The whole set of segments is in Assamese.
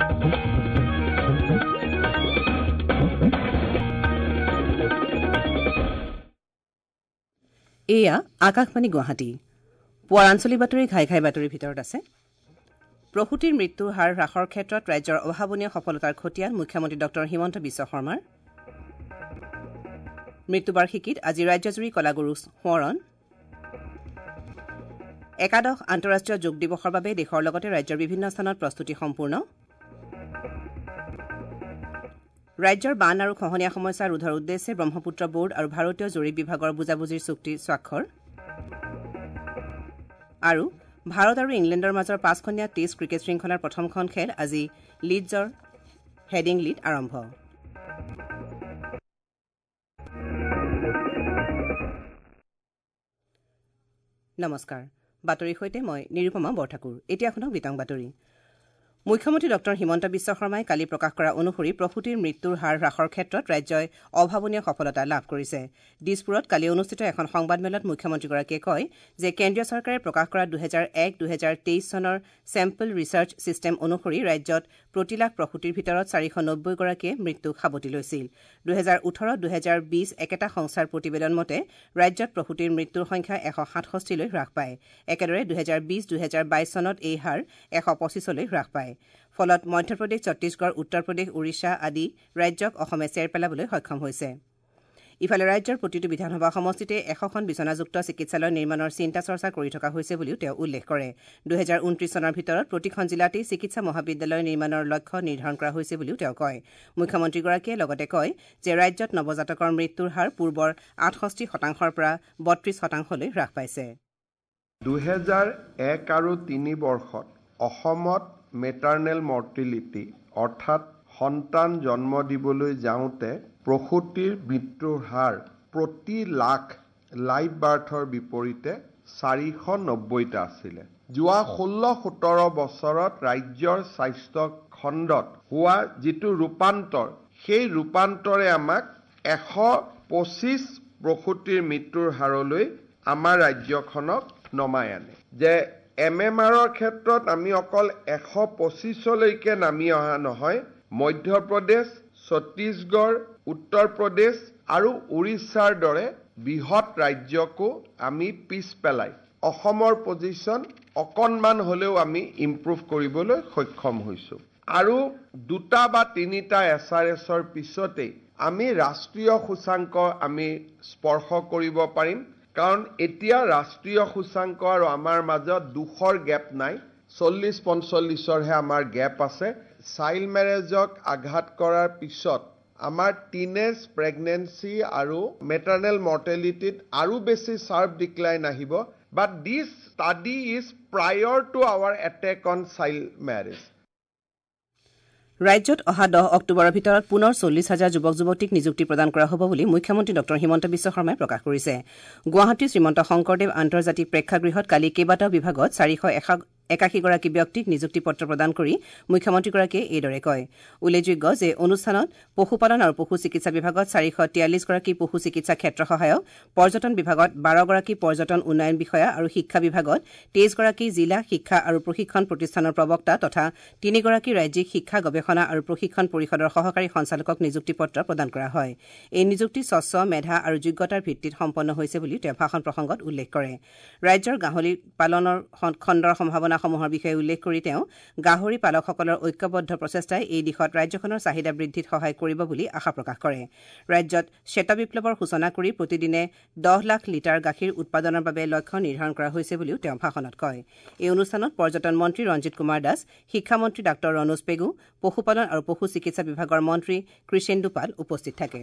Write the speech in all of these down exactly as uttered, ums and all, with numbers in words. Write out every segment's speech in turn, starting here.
এয়া আকাশবাণী গুৱাহাটী পুৱাৰ আঞ্চলিক বাতৰি ঘাই ঘাই বাতৰিৰ ভিতৰত আছে প্ৰসূতিৰ মৃত্যুৰ হাৰ হ্ৰাসৰ ক্ষেত্ৰত ৰাজ্যৰ অভাৱনীয় সফলতাৰ খতিয়ান মুখ্যমন্ত্ৰী ডক্টৰ হিমন্ত বিশ্ব শৰ্মাৰ মৃত্যুবাৰ্ষিকীত আজি ৰাজ্যজুৰি কলাগুৰু সোঁৱৰণ একাদশ আন্তঃৰাষ্ট্ৰীয় যোগ দিৱসৰ বাবে দেশৰ লগতে ৰাজ্যৰ বিভিন্ন স্থানত প্ৰস্তুতি সম্পূৰ্ণ ৰাজ্যৰ বান আৰু খহনীয়া সমস্যা ৰোধৰ উদ্দেশ্যে ব্ৰহ্মপুত্ৰ বোৰ্ড আৰু ভাৰতীয় জৰীপ বিভাগৰ বুজাবুজিৰ চুক্তি স্বাক্ষৰ আৰু ভাৰত আৰু ইংলেণ্ডৰ মাজৰ পাঁচখনীয়া টেষ্ট ক্ৰিকেট শৃংখলাৰ প্ৰথমখন খেল আজি লিডছৰ হেডিংলিত আৰম্ভ নমস্কাৰ বাতৰিৰ সৈতে মই নিৰুপমা বৰঠাকুৰ এতিয়া শুনক বিতং বাতৰি মুখ্যমন্ত্ৰী ডক্টৰ হিমন্ত বিশ্ব শৰ্মাই কালি প্ৰকাশ কৰা অনুসৰি প্ৰসূতিৰ মৃত্যুৰ হাৰ হ্ৰাসৰ ক্ষেত্ৰত ৰাজ্যই অভাৱনীয় সফলতা লাভ কৰিছে দিছপুৰত কালি অনুষ্ঠিত এখন সংবাদমেলত মুখ্যমন্ত্ৰীগৰাকীয়ে কয় যে কেন্দ্ৰীয় চৰকাৰে প্ৰকাশ কৰা দুহেজাৰ এক দুহেজাৰ তেইছ চনৰ চেম্পল ৰিচাৰ্চ ছিষ্টেম অনুসৰি ৰাজ্যত প্ৰতি লাখ প্ৰসূতিৰ ভিতৰত চাৰিশ নব্বৈ গৰাকীয়ে মৃত্যুক সাৱটি লৈছিল দুহেজাৰ ওঠৰ দুহেজাৰ বিশ একেটা সংস্থাৰ প্ৰতিবেদন মতে ৰাজ্যত প্ৰসূতিৰ মৃত্যুৰ সংখ্যা এশ সাতষষ্ঠিলৈ হ্ৰাস পায় একেদৰে দুহেজাৰ বিশ দুহেজাৰ বাইশ চনত এই হাৰ এশ পঁচিছলৈ হ্ৰাস পায় ফলত মধ্যপ্ৰদেশ ছত্তীশগড় উত্তৰ প্ৰদেশ ওড়িশা আদি ৰাজ্যক অসমে চেৰ পেলাবলৈ সক্ষম হৈছে ইফালে ৰাজ্যৰ প্ৰতিটো বিধানসভা সমষ্টিতে এশখন বিচনাযুক্ত চিকিৎসালয় নিৰ্মাণৰ চিন্তা চৰ্চা কৰি থকা হৈছে বুলিও তেওঁ উল্লেখ কৰে দুহেজাৰ ঊনত্ৰিশ চনৰ ভিতৰত প্ৰতিখন জিলাতেই চিকিৎসা মহাবিদ্যালয় নিৰ্মাণৰ লক্ষ্য নিৰ্ধাৰণ কৰা হৈছে বুলিও তেওঁ কয় মুখ্যমন্ত্ৰীগৰাকীয়ে লগতে কয় যে ৰাজ্যত নৱজাতকৰ মৃত্যুৰ হাৰ পূৰ্বৰ আঠষষ্ঠি শতাংশৰ পৰা বত্ৰিশ শতাংশলৈ হ্ৰাস পাইছে দুহেজাৰ এক আৰু তিনি বৰ্ষত অসমত মেটাৰ্নেল মৰ্টিলিটি অৰ্থাৎ সন্তান জন্ম দিবলৈ যাওঁতে প্ৰসূতিৰ মৃত্যুৰ হাৰ প্ৰতি লাখ লাইভ বাৰ্থৰ বিপৰীতে চাৰিশ নব্বৈটা আছিলে যোৱা ষোল্ল সোতৰ বছৰত ৰাজ্যৰ স্বাস্থ্য খণ্ডত হোৱা যিটো ৰূপান্তৰ সেই ৰূপান্তৰে আমাক এশ পঁচিছ প্ৰসূতিৰ মৃত্যুৰ হাৰলৈ আমাৰ ৰাজ্যখনক নমাই আনে যে এম এম আৰৰ ক্ষেত্ৰত আমি অকল এশ পঁচিছলৈকে নামি অহা নহয় মধ্যপ্ৰদেশ ছত্তীশগড় উত্তৰ প্ৰদেশ আৰু উৰিষ্যাৰ দৰে বৃহৎ ৰাজ্যকো আমি পিছ পেলাই অসমৰ পজিশ্যন অকণমান হ'লেও আমি ইম্প্ৰুভ কৰিবলৈ সক্ষম হৈছোঁ আৰু দুটা বা তিনিটা এছ আৰ এছৰ পিছতেই আমি ৰাষ্ট্ৰীয় সূচাংক আমি স্পৰ্শ কৰিব পাৰিম কাৰণ এতিয়া ৰাষ্ট্ৰীয় সূচাংক আৰু আমাৰ মাজত দুশৰ গেপ নাই চল্লিছ পঞ্চল্লিছৰহে আমাৰ গেপ আছে চাইল্ড মেৰেজক আঘাত কৰাৰ পিছত আমাৰ টিনেজ প্ৰেগনেন্সি আৰু মেটাৰ্নেল মৰ্টেলিটিত আৰু বেছি শাৰ্প ডিক্লাইন আহিব but this study is prior to our attack on child marriage ৰাজ্যত অহা দহ অক্টোবৰৰ ভিতৰত পুনৰ চল্লিছ হাজাৰ যুৱক যুৱতীক নিযুক্তি প্ৰদান কৰা হ'ব বুলি মুখ্যমন্ত্ৰী ডক্টৰ হিমন্ত বিশ্ব শৰ্মাই প্ৰকাশ কৰিছে গুৱাহাটীৰ শ্ৰীমন্ত শংকৰদেৱ আন্তৰ্জাতিক প্ৰেক্ষাগৃহত কালি কেইবাটাও বিভাগত চাৰিশ একাশীগৰাকী ব্যক্তিক নিযুক্তি পত্ৰ প্ৰদান কৰি মুখ্যমন্ত্ৰীগৰাকীয়ে এইদৰে কয় উল্লেখযোগ্য যে অনুষ্ঠানত পশুপালন আৰু পশু চিকিৎসা বিভাগত চাৰিশ তিয়াল্লিছগৰাকী পশু চিকিৎসা ক্ষেত্ৰ সহায়ক পৰ্যটন বিভাগত বাৰগৰাকী পৰ্যটন উন্নয়ন বিষয়া আৰু শিক্ষা বিভাগত তেইছগৰাকী জিলা শিক্ষা আৰু প্ৰশিক্ষণ প্ৰতিষ্ঠানৰ প্ৰবক্তা তথা তিনিগৰাকী ৰাজ্যিক শিক্ষা গৱেষণা আৰু প্ৰশিক্ষণ পৰিষদৰ সহকাৰী সঞ্চালকক নিযুক্তি পত্ৰ প্ৰদান কৰা হয় এই নিযুক্তি স্বচ্ছ মেধা আৰু যোগ্যতাৰ ভিত্তিত সম্পন্ন হৈছে বুলি তেওঁ ভাষণ প্ৰসংগত উল্লেখ কৰে ৰাজ্যৰ গাহৰি পালনৰ খণ্ডৰ সম্ভাৱনা সমূহৰ বিষয়ে উল্লেখ কৰি তেওঁ গাহৰি পালকসকলৰ ঐক্যবদ্ধ প্ৰচেষ্টাই এই দিশত ৰাজ্যখনৰ চাহিদা বৃদ্ধিত সহায় কৰিব বুলি আশা প্ৰকাশ কৰে ৰাজ্যত শ্বেত বিপ্লৱৰ সূচনা কৰি প্ৰতিদিনে দহ লাখ লিটাৰ গাখীৰ উৎপাদনৰ বাবে লক্ষ্য নিৰ্ধাৰণ কৰা হৈছে বুলিও তেওঁ ভাষণত কয় এই অনুষ্ঠানত পৰ্যটন মন্ত্ৰী ৰঞ্জিত কুমাৰ দাস শিক্ষামন্ত্ৰী ডাঃ ৰণোজ পেগু পশুপালন আৰু পশু চিকিৎসা বিভাগৰ মন্ত্ৰী কৃষেন্দু পাল উপস্থিত থাকে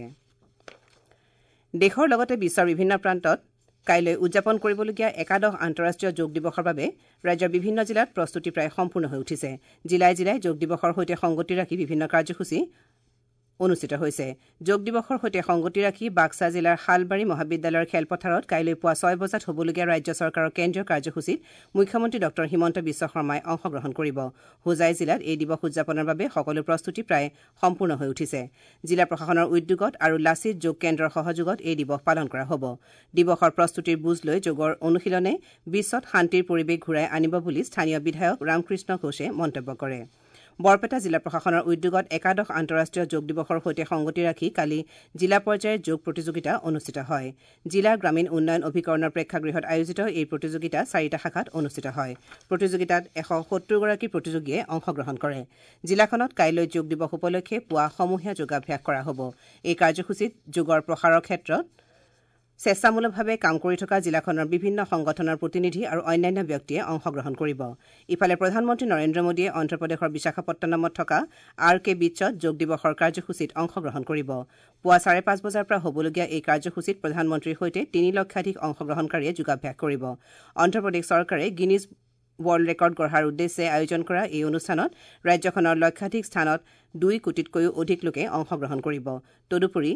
দেশৰ লগতে বিশ্বৰ বিভিন্ন প্ৰান্তত কাইলৈ উদযাপন কৰিবলগীয়া একাদশ আন্তঃৰাষ্ট্ৰীয় যোগ দিৱসৰ বাবে ৰাজ্যৰ বিভিন্ন জিলাত প্ৰস্তুতি প্ৰায় সম্পূৰ্ণ হৈ উঠিছে জিলাই জিলাই যোগ দিৱসৰ সৈতে সংগতি ৰাখি বিভিন্ন কাৰ্যসূচী অনুষ্ঠিত হৈছে যোগ দিৱসৰ সৈতে সংগতি ৰাখি বাক্সা জিলাৰ শালবাৰী মহাবিদ্যালয়ৰ খেলপথাৰত কাইলৈ পুৱা ছয় বজাত হ'বলগীয়া ৰাজ্য চৰকাৰৰ কেন্দ্ৰীয় কাৰ্যসূচীত মুখ্যমন্ত্ৰী ডক্টৰ হিমন্ত বিশ্ব শৰ্মাই অংশগ্ৰহণ কৰিব হোজাই জিলাত এই দিৱস উদযাপনৰ বাবে সকলো প্ৰস্তুতি প্ৰায় সম্পূৰ্ণ হৈ উঠিছে জিলা প্ৰশাসনৰ উদ্যোগত আৰু লাচিত যোগ কেন্দ্ৰৰ সহযোগত এই দিৱস পালন কৰা হ'ব দিৱসৰ প্ৰস্তুতিৰ বুজ লৈ যোগৰ অনুশীলনে বিশ্বত শান্তিৰ পৰিৱেশ ঘূৰাই আনিব বুলি স্থানীয় বিধায়ক ৰামকৃষ্ণ ঘোষে মন্তব্য কৰে বৰপেটা জিলা প্ৰশাসনৰ উদ্যোগত একাদশ আন্তঃৰাষ্ট্ৰীয় যোগ দিৱসৰ সৈতে সংগতি ৰাখি কালি জিলা পৰ্যায়ৰ যোগ প্ৰতিযোগিতা অনুষ্ঠিত হয় জিলা গ্ৰামীণ উন্নয়ন অভিকৰণৰ প্ৰেক্ষাগৃহত আয়োজিত এই প্ৰতিযোগিতা চাৰিটা শাখাত অনুষ্ঠিত হয় প্ৰতিযোগিতাত এশ সত্তৰ গৰাকী প্ৰতিযোগীয়ে অংশগ্ৰহণ কৰে জিলাখনত কাইলৈ যোগ দিৱস উপলক্ষে পুৱা সমূহীয়া যোগাভ্যাস কৰা হ'ব এই কাৰ্যসূচীত যোগৰ প্ৰসাৰৰ ক্ষেত্ৰত স্বেচ্ছামূলকভাৱে কাম কৰি থকা জিলাখনৰ বিভিন্ন সংগঠনৰ প্ৰতিনিধি আৰু অন্যান্য ব্যক্তিয়ে অংশগ্ৰহণ কৰিব ইফালে প্ৰধানমন্ত্ৰী নৰেন্দ্ৰ মোদীয়ে অন্ধ্ৰপ্ৰদেশৰ বিশাখাপট্টনমত থকা আৰ কে বিচত যোগ দিৱসৰ কাৰ্যসূচীত অংশগ্ৰহণ কৰিব পুৱা চাৰে পাঁচ বজাৰ পৰা হ'বলগীয়া এই কাৰ্যসূচীত প্ৰধানমন্ত্ৰীৰ সৈতে তিনি লক্ষাধিক অংশগ্ৰহণকাৰীয়ে যোগাভ্যাস কৰিব অন্ধ্ৰপ্ৰদেশ চৰকাৰে গিনিজ ৱৰ্ল্ড ৰেকৰ্ড গঢ়াৰ উদ্দেশ্যে আয়োজন কৰা এই অনুষ্ঠানত ৰাজ্যখনৰ লক্ষাধিক স্থানত দুই কোটিতকৈও অধিক লোকে অংশগ্ৰহণ কৰিব তদুপৰি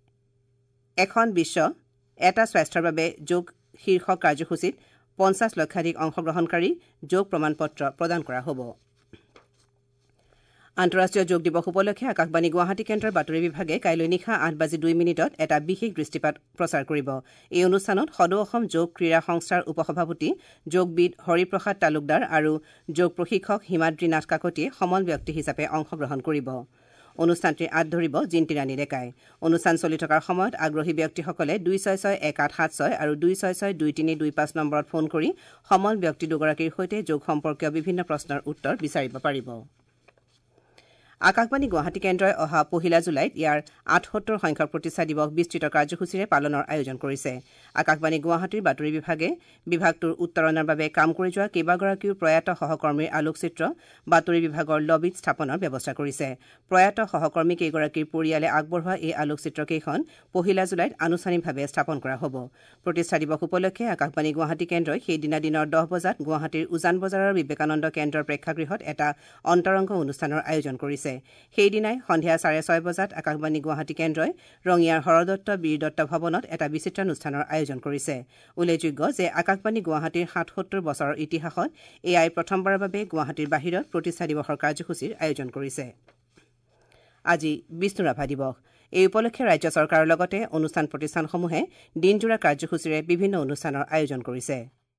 এখন বিশ্ব এটা স্বাস্থ্যৰ বাবে যোগ শীৰ্ষক কাৰ্যসূচীত পঞ্চাছ লক্ষাধিক অংশগ্ৰহণকাৰী যোগ প্ৰমাণপত্ৰ প্ৰদান কৰা হ'ব আন্তঃৰাষ্ট্ৰীয় যোগ দিৱস উপলক্ষে আকাশবাণী গুৱাহাটী কেন্দ্ৰৰ বাতৰি বিভাগে কাইলৈ নিশা আঠ বাজি দুই মিনিটত এটা বিশেষ দৃষ্টিপাত প্ৰচাৰ কৰিব এই অনুষ্ঠানত সদৌ অসম যোগ ক্ৰীড়া সংস্থাৰ উপসভাপতি যোগবিদ হৰিপ্ৰসাদ তালুকদাৰ আৰু যোগ প্ৰশিক্ষক হিমাদ্ৰী নাথ কাকতিয়ে সমল ব্যক্তি হিচাপে অংশগ্ৰহণ কৰিব অনুষ্ঠানটিৰ আঁত ধৰিব জিন্তি ৰাণী ডেকাই অনুষ্ঠান চলি থকাৰ সময়ত আগ্ৰহী ব্যক্তিসকলে দুই ছয় ছয় এক আঠ সাত ছয় আৰু দুই ছয় ছয় দুই তিনি দুই পাঁচ নম্বৰত ফোন কৰি সমল ব্যক্তি দুগৰাকীৰ সৈতে যোগ সম্পৰ্কীয় বিভিন্ন প্ৰশ্নৰ উত্তৰ বিচাৰিব পাৰিব আকাশবাণী গুৱাহাটী কেন্দ্ৰই অহা পহিলা জুলাইত ইয়াৰ আঠসত্তৰ সংখ্যক প্ৰতিষ্ঠা দিৱস বিস্তৃত কাৰ্যসূচীৰে পালনৰ আয়োজন কৰিছে আকাশবাণী গুৱাহাটীৰ বাতৰি বিভাগে বিভাগটোৰ উত্তৰণৰ বাবে কাম কৰি যোৱা কেইবাগৰাকীও প্ৰয়াত সহকৰ্মীৰ আলোকচিত্ৰ বাতৰি বিভাগৰ লবিত স্থাপনৰ ব্যৱস্থা কৰিছে প্ৰয়াত সহকৰ্মী কেইগৰাকীৰ পৰিয়ালে আগবঢ়োৱা এই আলোকচিত্ৰকেইখন পহিলা জুলাইত আনুষ্ঠানিকভাৱে স্থাপন কৰা হ'ব প্ৰতিষ্ঠা দিৱস উপলক্ষে আকাশবাণী গুৱাহাটী কেন্দ্ৰই সেইদিনা দিনৰ দহ বজাত গুৱাহাটীৰ উজান বজাৰৰ বিবেকানন্দ কেন্দ্ৰৰ প্ৰেক্ষাগৃহত এটা অন্তৰংগ অনুষ্ঠানৰ আয়োজন কৰিছে সেইদিনাই সন্ধিয়া চাৰে ছয় বজাত আকাশবাণী গুৱাহাটী কেন্দ্ৰই ৰঙিয়াৰ হৰদত্ত বীৰ দত্ত ভৱনত এটা বিচিত্ৰানুষ্ঠানৰ আয়োজন কৰিছে উল্লেখযোগ্য যে আকাশবাণী গুৱাহাটীৰ সাতসত্তৰ বছৰৰ ইতিহাসত এয়াই প্ৰথমবাৰৰ বাবে গুৱাহাটীৰ বাহিৰত প্ৰতিষ্ঠা দিৱসৰ কাৰ্যসূচীৰ আয়োজন কৰিছে আজি বিষ্ণু ৰাভা দিৱস এই উপলক্ষে ৰাজ্য চৰকাৰৰ লগতে অনুষ্ঠান প্ৰতিষ্ঠানসমূহে দিনজোৰা কাৰ্যসূচীৰে বিভিন্ন অনুষ্ঠানৰ আয়োজন কৰিছে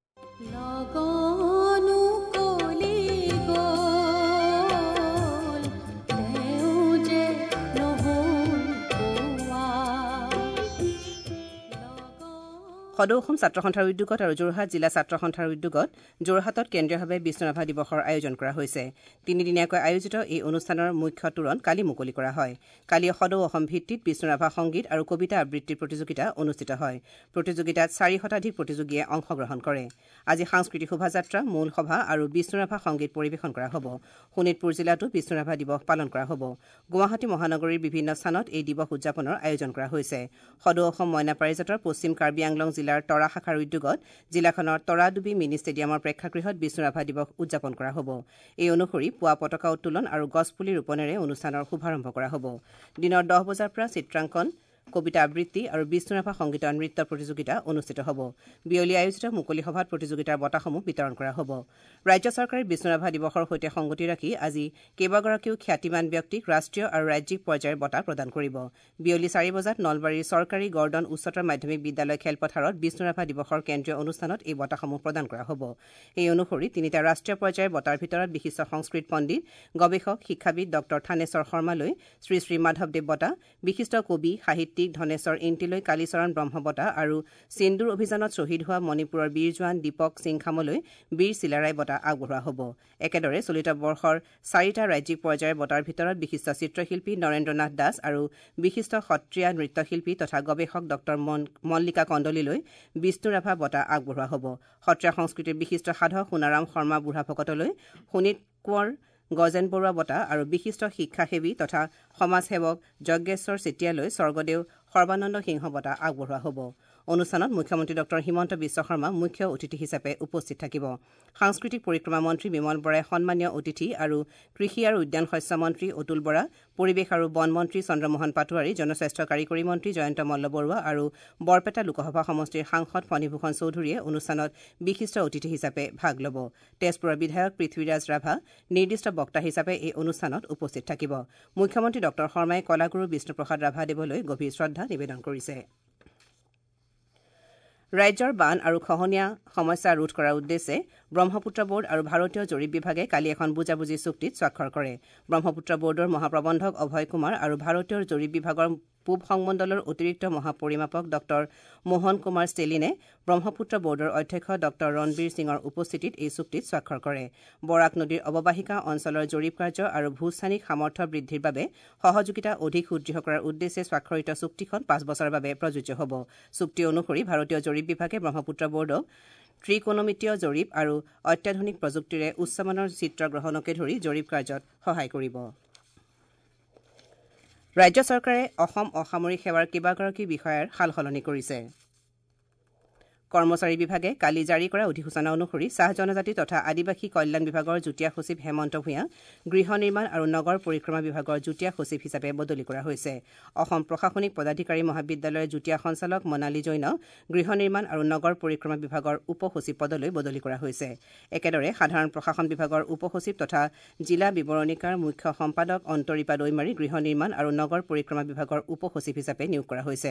সদৌ অসম ছাত্ৰ সন্থাৰ উদ্যোগত আৰু যোৰহাট জিলা ছাত্ৰ সন্থাৰ উদ্যোগত যোৰহাটত কেন্দ্ৰীয়ভাৱে বিষ্ণু ৰাভা দিৱসৰ আয়োজন কৰা হৈছে তিনিদিনীয়াকৈ আয়োজিত এই অনুষ্ঠানৰ মুখ্য তোৰণ কালি মুকলি কৰা হয় কালি সদৌ অসম ভিত্তিত বিষ্ণু ৰাভা সংগীত আৰু কবিতা আবৃত্তিৰ প্ৰতিযোগিতা অনুষ্ঠিত হয় প্ৰতিযোগিতাত চাৰি শতাধিক প্ৰতিযোগীয়ে অংশগ্ৰহণ কৰে আজি সাংস্কৃতিক শোভাযাত্ৰা মূল সভা আৰু বিষ্ণু ৰাভা সংগীত পৰিৱেশন কৰা হ'ব শোণিতপুৰ জিলাতো বিষ্ণু ৰাভা দিৱস পালন কৰা হ'ব গুৱাহাটী মহানগৰীৰ বিভিন্ন স্থানত এই দিৱস উদযাপনৰ আয়োজন কৰা হৈছে সদৌ অসম মইনা পাৰিজাতৰ পশ্চিম কাৰ্বি আংলং জিলাৰ তৰা শাখাৰ উদ্যোগত জিলাখনৰ তৰাডুবি মিনি ষ্টেডিয়ামৰ প্ৰেক্ষাগৃহত বিষ্ণু ৰাভা দিৱস উদযাপন কৰা হ'ব এই অনুসৰি পুৱা পতাকা উত্তোলন আৰু গছপুলি ৰোপণেৰে অনুষ্ঠানৰ শুভাৰম্ভ কৰা হ'ব দিনৰ দহ বজাৰ পৰা চিত্ৰাংকন কবিতা আবৃত্তি আৰু বিষ্ণু ৰাভা সংগীত নৃত্য প্ৰতিযোগিতা অনুষ্ঠিত হ'ব বিয়লি আয়োজিত মুকলি সভাত প্ৰতিযোগিতাৰ বঁটাসমূহ বিতৰণ কৰা হ'ব ৰাজ্য চৰকাৰে বিষ্ণু ৰাভা দিৱসৰ সৈতে সংগতি ৰাখি আজি কেইবাগৰাকীও খ্যাতিমান ব্যক্তিক ৰাষ্ট্ৰীয় আৰু ৰাজ্যিক পৰ্যায়ৰ বঁটা প্ৰদান কৰিব বিয়লি চাৰি বজাত নলবাৰীৰ চৰকাৰী গৰ্ডন উচ্চতৰ মাধ্যমিক বিদ্যালয় খেলপথাৰত বিষ্ণু ৰাভা দিৱসৰ কেন্দ্ৰীয় অনুষ্ঠানত এই বঁটাসমূহ প্ৰদান কৰা হ'ব এই অনুসৰি তিনিটা ৰাষ্ট্ৰীয় পৰ্যায়ৰ বঁটাৰ ভিতৰত বিশিষ্ট সংস্কৃত পণ্ডিত গৱেষক শিক্ষাবিদ ডক্টৰ থানেশ্বৰ শৰ্মালৈ শ্ৰী শ্ৰী মাধৱদেৱ বঁটা বিশিষ্ট কবি সাহিত্য ধনেশ্বৰ ইণ্টিলৈ কালীচৰণ ব্ৰহ্ম বঁটা আৰু সিন্দুৰ অভিযানত শ্বহীদ হোৱা মণিপুৰৰ বীৰ জোৱান দীপক সিংখামলৈ বীৰ চিলাৰাই বঁটা আগবঢ়োৱা হ'ব একেদৰে চলিত বৰ্ষৰ চাৰিটা ৰাজ্যিক পৰ্যায়ৰ বঁটাৰ ভিতৰত বিশিষ্ট চিত্ৰশিল্পী নৰেন্দ্ৰ নাথ দাস আৰু বিশিষ্ট সত্ৰীয়া নৃত্যশিল্পী তথা গৱেষক ডক্টৰ মল্লিকা কণ্ডলীলৈ বিষ্ণু ৰাভা বঁটা আগবঢ়োৱা হ'ব সত্ৰীয়া সংস্কৃতিৰ বিশিষ্ট সাধক সোণাৰাম শৰ্মা বুঢ়াভকতলৈ শোণিত কোঁৱৰ গজেন বৰুৱা বঁটা আৰু বিশিষ্ট শিক্ষাসেৱী তথা সমাজসেৱক যজ্ঞেশ্বৰ চেতিয়ালৈ স্বৰ্গদেউ সৰ্বানন্দ সিংহ বঁটা আগবঢ়োৱা হ'ব অনুষ্ঠানত মুখ্যমন্ত্ৰী ডক্টৰ হিমন্ত বিশ্ব শৰ্মা মুখ্য অতিথি হিচাপে উপস্থিত থাকিব সাংস্কৃতিক পৰিক্ৰমা মন্ত্ৰী বিমল বৰাই সন্মানীয় অতিথি আৰু কৃষি আৰু উদ্যান শস্য মন্ত্ৰী অতুল বৰা পৰিৱেশ আৰু বন মন্ত্ৰী চন্দ্ৰমোহন পাটোৱাৰী জনস্বাস্থ্য কাৰিকৰী মন্ত্ৰী জয়ন্ত মল্ল বৰুৱা আৰু বৰপেটা লোকসভা সমষ্টিৰ সাংসদ ফণীভূষণ চৌধুৰীয়ে অনুষ্ঠানত বিশিষ্ট অতিথি হিচাপে ভাগ ল'ব তেজপুৰৰ বিধায়ক পৃথ্বীৰাজ ৰাভা নিৰ্দিষ্ট বক্তা হিচাপে এই অনুষ্ঠানত উপস্থিত থাকিব মুখ্যমন্ত্ৰী ডক্টৰ শৰ্মাই কলাগুৰু বিষ্ণুপ্ৰসাদ ৰাভাদেৱলৈ গভীৰ শ্ৰদ্ধা নিবেদন কৰিছে ৰাজ্যৰ বান আৰু খহনীয়া সমস্যা ৰোধ কৰাৰ উদ্দেশ্যে ব্ৰহ্মপুত্ৰ বোৰ্ড আৰু ভাৰতীয় জৰীপ বিভাগে কালি এখন বুজাবুজি চুক্তিত স্বাক্ষৰ কৰে। ব্ৰহ্মপুত্ৰ বোৰ্ডৰ মহাপ্ৰবন্ধক অভয় কুমাৰ আৰু ভাৰতীয় জৰীপ বিভাগৰ পূব সংমণ্ডলৰ অতিৰিক্ত মহাপৰিমাপক ডক্টৰ মোহন কুমাৰ ষ্টেলিনে ব্ৰহ্মপুত্ৰ বোৰ্ডৰ অধ্যক্ষ ডক্টৰ ৰণবীৰ সিঙৰ উপস্থিতিত এই চুক্তিত স্বাক্ষৰ কৰে। বৰাক নদীৰ অৱবাহিকা অঞ্চলৰ জৰীপ কাৰ্য আৰু ভূস্থানিক সামৰ্থ্য বৃদ্ধিৰ বাবে সহযোগিতা অধিক সুদৃঢ় কৰাৰ উদ্দেশ্যে স্বাক্ষৰিত চুক্তিখন পাঁচ বছৰৰ বাবে প্ৰযোজ্য হ'ব। চুক্তি অনুসৰি ভাৰতীয় জৰীপ বিভাগে ব্ৰহ্মপুত্ৰ বোৰ্ডক ত্ৰিকোণমিতীয় জৰীপ আৰু অত্যাধুনিক প্ৰযুক্তিৰে উচ্চমানৰ চিত্ৰ গ্ৰহণকে ধৰি জৰীপ কাৰ্যত সহায় কৰিব। ৰাজ্য চৰকাৰে অসম অসামৰিক সেৱাৰ কেইবাগৰাকী বিষয়াৰ সালসলনি কৰিছে। কৰ্মচাৰী বিভাগে কালি জাৰি কৰা অধিসূচনা অনুসৰি চাহ জনজাতি তথা আদিবাসী কল্যাণ বিভাগৰ যুটীয়া সচিব হেমন্ত ভূঞা গৃহ নিৰ্মাণ আৰু নগৰ পৰিক্ৰমা বিভাগৰ যুটীয়া সচিব হিচাপে বদলি কৰা হৈছে। অসম প্ৰশাসনিক পদাধিকাৰী মহাবিদ্যালয়ৰ যুটীয়া সঞ্চালক মনালী জৈনক গৃহ নিৰ্মাণ আৰু নগৰ পৰিক্ৰমা বিভাগৰ উপ সচিব পদলৈ বদলি কৰা হৈছে। একেদৰে সাধাৰণ প্ৰশাসন বিভাগৰ উপ সচিব তথা জিলা বিৱৰণীকাৰ মুখ্য সম্পাদক অন্তৰীপা দৈমাৰী গৃহ নিৰ্মাণ আৰু নগৰ পৰিক্ৰমা বিভাগৰ উপ সচিব হিচাপে নিয়োগ কৰা হৈছে।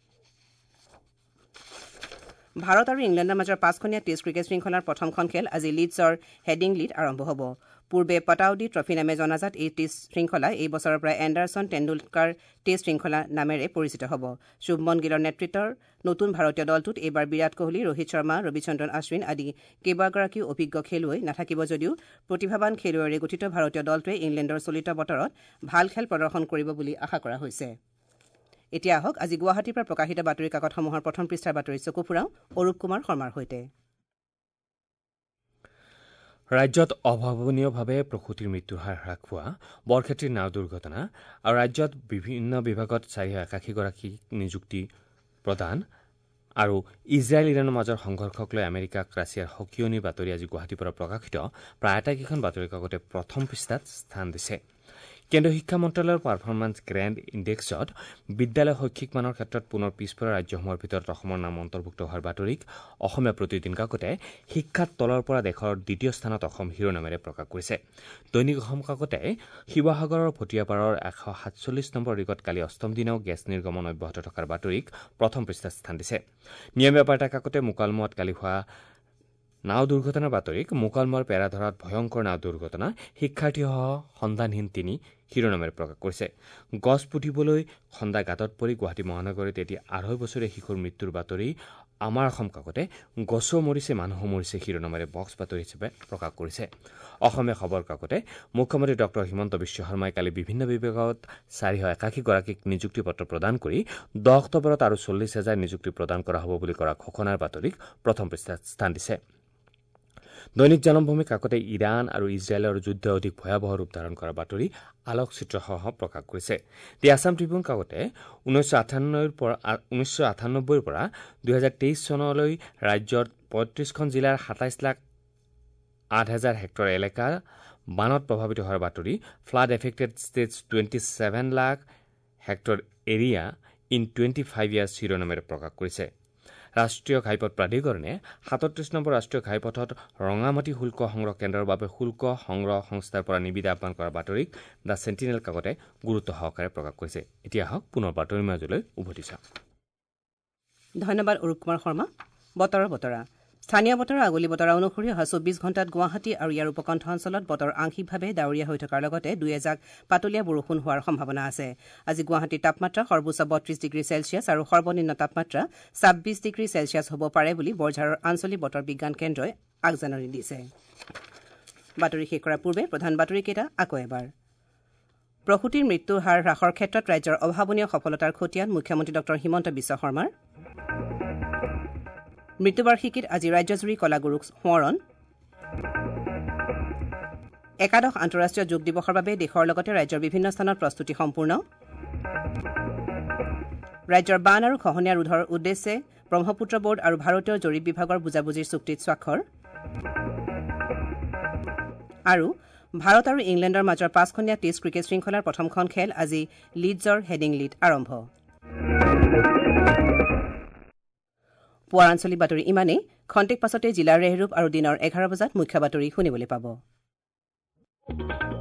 ভাৰত আৰু ইংলেণ্ডৰ মাজৰ পাঁচখনীয়া টেষ্ট ক্ৰিকেট শৃংখলাৰ প্ৰথমখন খেল আজি লিডছৰ হেডিংলিত আৰম্ভ হ'ব। পূৰ্বে পটাউডি ট্ৰফী নামে জনাজাত এই টেষ্ট শৃংখলা এই বছৰৰ পৰা এণ্ডাৰছন টেণ্ডুলকাৰ টেষ্ট শৃংখলা নামেৰে পৰিচিত হ'ব। শুভমন গিলৰ নেতৃত্বৰ নতুন ভাৰতীয় দলটোত এইবাৰ বিৰাট কোহলি, ৰোহিত শৰ্মা, ৰবিচন্দ্ৰন অশ্বিন আদি কেইবাগৰাকীও অভিজ্ঞ খেলুৱৈ নাথাকিব যদিও প্ৰতিভাৱান খেলুৱৈৰে গঠিত ভাৰতীয় দলটোৱে ইংলেণ্ডৰ চলিত বতৰত ভাল খেল প্ৰদৰ্শন কৰিব বুলি আশা কৰা হৈছে। এতিয়া আহক আজি গুৱাহাটীৰ পৰা প্ৰকাশিত বাতৰি কাকতসমূহৰ প্ৰথম পৃষ্ঠাৰ বাতৰি চকু ফুৰাওঁ অৰূপ কুমাৰ শৰ্মাৰ সৈতে। ৰাজ্যত অভাৱনীয়ভাৱে প্ৰসূতিৰ মৃত্যুৰ হাৰ হ্ৰাস পোৱা, বৰক্ষেত্ৰীৰ নাও দুৰ্ঘটনা আৰু ৰাজ্যত বিভিন্ন বিভাগত চাৰিশ একাশীগৰাকী নিযুক্তি প্ৰদান আৰু ইজৰাইল ইৰাণৰ মাজৰ সংঘৰ্ষক লৈ আমেৰিকাক ৰাছিয়াৰ সকিয়নিৰ বাতৰি আজি গুৱাহাটীৰ পৰা প্ৰকাশিত প্ৰায় আটাইকেইখন বাতৰি কাকতে প্ৰথম পৃষ্ঠাত স্থান দিছে। কেন্দ্ৰীয় শিক্ষা মন্ত্ৰালয়ৰ পাৰফৰ্মেন্স গ্ৰেণ্ড ইণ্ডেক্সত বিদ্যালয় শৈক্ষিক মানৰ ক্ষেত্ৰত পুনৰ পিছপৰা ৰাজ্যসমূহৰ ভিতৰত অসমৰ নাম অন্তৰ্ভুক্ত হোৱাৰ বাতৰিক অসমীয়া প্ৰতিদিন কাকতে শিক্ষাত তলৰ পৰা দেশৰ দ্বিতীয় স্থানত অসম শিৰোনামেৰে প্ৰকাশ কৰিছে। দৈনিক অসম কাকতে শিৱসাগৰৰ ভটিয়াপাৰৰ এশ সাতচল্লিছ নম্বৰ ৰিগত কালি অষ্টম দিনাও গেছ নিৰ্গমন অব্যাহত থকাৰ বাতৰিক প্ৰথম পৃষ্ঠাত স্থান দিছে। নিয়মীয়া বাৰ্তা কাকতে মোকালমোৱাত কালি হোৱা নাও দুৰ্ঘটনাৰ বাতৰিক মোকালমোৱাৰ পেৰাধৰাত ভয়ংকৰ নাও দুৰ্ঘটনা, শিক্ষাৰ্থীসহ সন্ধানহীন তিনি শিৰোনামেৰে প্ৰকাশ কৰিছে। গছ পুতিবলৈ খন্দা গাঁতত পৰি গুৱাহাটী মহানগৰীত এটি আঢ়ৈ বছৰীয়া শিশুৰ মৃত্যুৰ বাতৰি আমাৰ অসম কাকতে গছো মৰিছে মানুহো মৰিছে শিৰোনামেৰে বক্স বাতৰি হিচাপে প্ৰকাশ কৰিছে। অসমীয়া খবৰ কাকতে মুখ্যমন্ত্ৰী ডক্টৰ হিমন্ত বিশ্ব শৰ্মাই কালি বিভিন্ন বিভাগত চাৰিশ একাশীগৰাকীক নিযুক্তি পত্ৰ প্ৰদান কৰি দহ অক্টোবৰত আৰু চল্লিছ হাজাৰ নিযুক্তি প্ৰদান কৰা হ'ব বুলি কৰা ঘোষণাৰ বাতৰিক প্ৰথম পৃষ্ঠাত স্থান দিছে। দৈনিক জনমভূমি কাকতে ইৰাণ আৰু ইজৰাইলৰ যুদ্ধ অধিক ভয়াৱহ ৰূপ ধাৰণ কৰাৰ বাতৰি আলোকচিত্ৰসহ প্ৰকাশ কৰিছে। দি আছাম ট্ৰিবিউন কাকতে ঊনৈছশ আঠানব্বৈৰ পৰা ঊনৈছশ আঠানব্বৈৰ পৰা দুহেজাৰ তেইছ চনলৈ ৰাজ্যৰ পঁয়ত্ৰিছখন জিলাৰ সাতাইছ লাখ আঠ হাজাৰ হেক্টৰ এলেকা বানত প্ৰভাৱিত হোৱাৰ বাতৰি flood affected states twenty seven lakh hectare area in twenty five years শিৰোনামেৰে প্ৰকাশ কৰিছে। ৰাষ্ট্ৰীয় ঘাইপথ প্ৰাধিকৰণে সাতত্ৰিছ নম্বৰ ৰাষ্ট্ৰীয় ঘাইপথত ৰঙামাটি শুল্ক সংগ্ৰহ কেন্দ্ৰৰ বাবে শুল্ক সংগ্ৰহ সংস্থাৰ পৰা নিবিদা আহ্বান কৰা বাতৰিক দ্য চেণ্টিনেল কাকতে গুৰুত্ব সহকাৰে প্ৰকাশ কৰিছে। এতিয়া আহক পুনৰ বাতৰি মাজলৈ উভতি চাওঁ। ধন্যবাদ অৰূপ কুমাৰ শৰ্মা। বতৰৰ বতৰা স্থানীয় বতৰৰ আগলি বতৰা অনুসৰি অহা চৌব্বিছ ঘণ্টাত গুৱাহাটী আৰু ইয়াৰ উপকণ্ঠ অঞ্চলত বতৰ আংশিকভাৱে ডাৱৰীয়া হৈ থকাৰ লগতে দুই এজাক পাতলীয়া বৰষুণ হোৱাৰ সম্ভাৱনা আছে। আজি গুৱাহাটীৰ তাপমাত্ৰা সৰ্বোচ্চ বত্ৰিছ ডিগ্ৰী চেলছিয়াছ আৰু সৰ্বনিম্ন তাপমাত্ৰা ছাব্বিছ ডিগ্ৰী চেলছিয়াছ হ'ব পাৰে বুলি বৰঝাৰৰ আঞ্চলিক বতৰ বিজ্ঞান কেন্দ্ৰই আগজাননী দিছে। বাতৰি শেষ কৰাৰ পূৰ্বে প্ৰধান বাতৰিকেইটা আকৌ এবাৰ। প্ৰসূতিৰ মৃত্যুৰ হাৰ হ্ৰাসৰ ক্ষেত্ৰত ৰাজ্যৰ অভাৱনীয় সফলতাৰ খতিয়ান মুখ্যমন্ত্ৰী ডক্টৰ হিমন্ত বিশ্ব শৰ্মাৰ। মৃত্যুবাৰ্ষিকীত আজি ৰাজ্যজুৰি কলাগুৰুক সোঁৱৰণ। একাদশ আন্তঃৰাষ্ট্ৰীয় যোগ দিৱসৰ বাবে দেশৰ লগতে ৰাজ্যৰ বিভিন্ন স্থানত প্ৰস্তুতি সম্পূৰ্ণ। ৰাজ্যৰ বান আৰু খহনীয়া ৰোধৰ উদ্দেশ্যে ব্ৰহ্মপুত্ৰ বোৰ্ড আৰু ভাৰতীয় জৰীপ বিভাগৰ বুজাবুজিৰ চুক্তিত স্বাক্ষৰ। আৰু ভাৰত আৰু ইংলেণ্ডৰ মাজৰ পাঁচখনীয়া টেষ্ট ক্ৰিকেট শৃংখলাৰ প্ৰথমখন খেল আজি লিডছৰ হেডিংলিত আৰম্ভ। পুৱাৰ আঞ্চলিক বাতৰি ইমানেই। খন্তেক পাছতে জিলাৰ ৰেহৰূপ আৰু দিনৰ এঘাৰ বজাত মুখ্য বাতৰি শুনিবলৈ পাব।